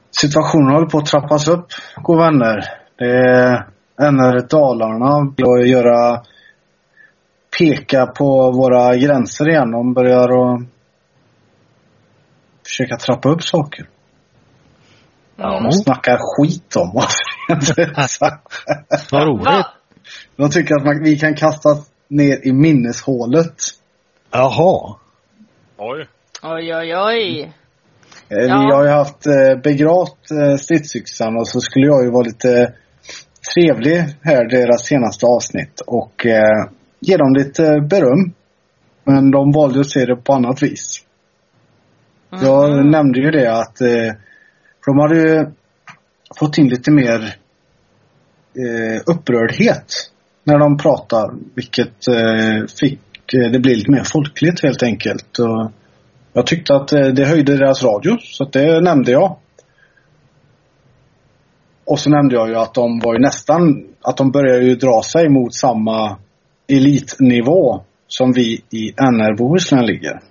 situationen håller på att trappas upp, goda vänner. Det är NR Dalarna vill peka på våra gränser igen. De börjar att försöka trappa upp saker. De snackar skit om oss. Vad roligt. De tycker att vi kan kastas ner i mineshålet. Jaha. Oj. Oj, oj, oj. Vi har ju haft begravt stridsyxan, och så skulle jag ju vara lite trevlig här deras senaste avsnitt och ge dem lite beröm. Men de valde att se det på annat vis. Jag nämnde ju det att de hade ju fått in lite mer upprördhet när de pratar, vilket fick det bli lite mer folkligt helt enkelt. Och jag tyckte att det höjde deras radio, så att det nämnde jag. Och så nämnde jag ju att de var ju att de började ju dra sig mot samma elitnivå som vi i NR Bohuslän ligger.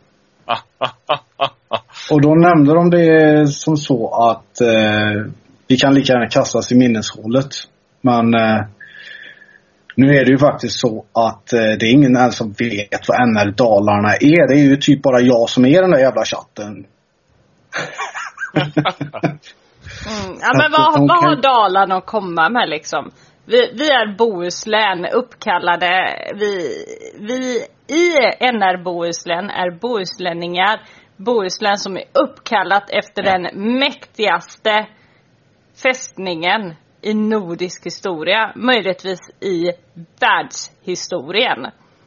Och då nämnde de det som så att vi kan lika gärna kastas i minneshålet. Men nu är det ju faktiskt så att det är ingen än som vet vad NR Dalarna är. Det är ju typ bara jag som är i den där jävla chatten. Ja, men vad har Dalarna att komma med liksom? Vi är Bohuslän uppkallade. Vi i NR Bohuslän är bohuslänningar. Bohuslän som är uppkallat efter den mäktigaste fästningen i nordisk historia, möjligtvis i världshistorien.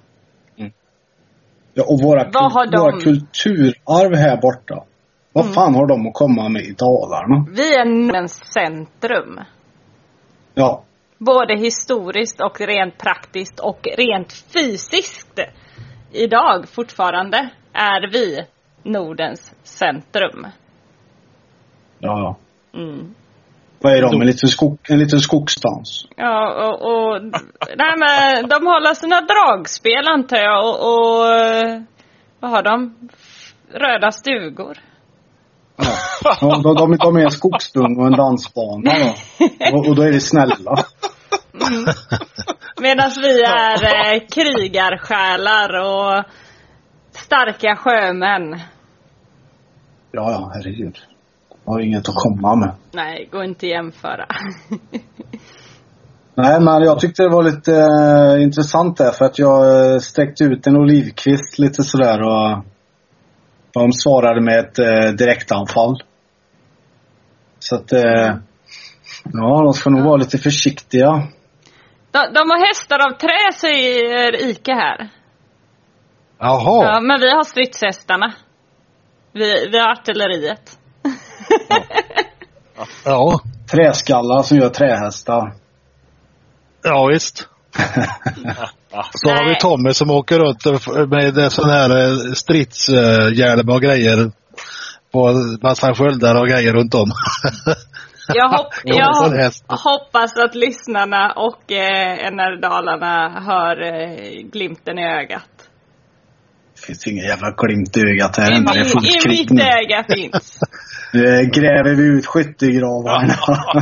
Ja, och våra kulturarv här borta. Vad fan har de att komma med i Dalarna? Vi är Nordens centrum. Ja. Både historiskt och rent praktiskt och rent fysiskt. Idag fortfarande är vi Nordens centrum. Ja. Vad är de? En liten skogsstans? Ja, och nej, men de håller sina dragspel antar jag. Och vad har de? Röda stugor. Ja, de är en skogsdung och en dansbana då. Och då är det snälla. Medan vi är krigarsjälar och starka sjömän. Ja, herregud. Jag har inget att komma med. Nej, gå inte jämföra. Nej, men jag tyckte det var lite intressant där, för att jag sträckte ut en olivkvist lite sådär, och de svarade med ett direktanfall. Så att ja, de ska nog vara lite försiktiga. De har hästar av trä, säger Ike här. Jaha. Ja, men vi har stridshästarna. Vi har artilleriet. Ja. Träskallar som gör trähästar. Ja, visst. Så har vi Tommy som åker runt med sån här stridshjälm och grejer på massa sköldar och grejer runt om. Jag hoppas att lyssnarna och NR Dalarna hör glimten i ögat. Det finns ingen jävla glimt i ögat här. I mitt öga finns. Nu gräver vi ut skyttegravarna.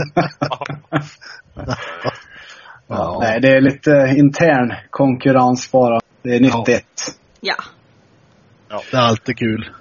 Ja, nej, det är lite intern konkurrens bara. Det är nyttigt. Ja. Det är alltid kul.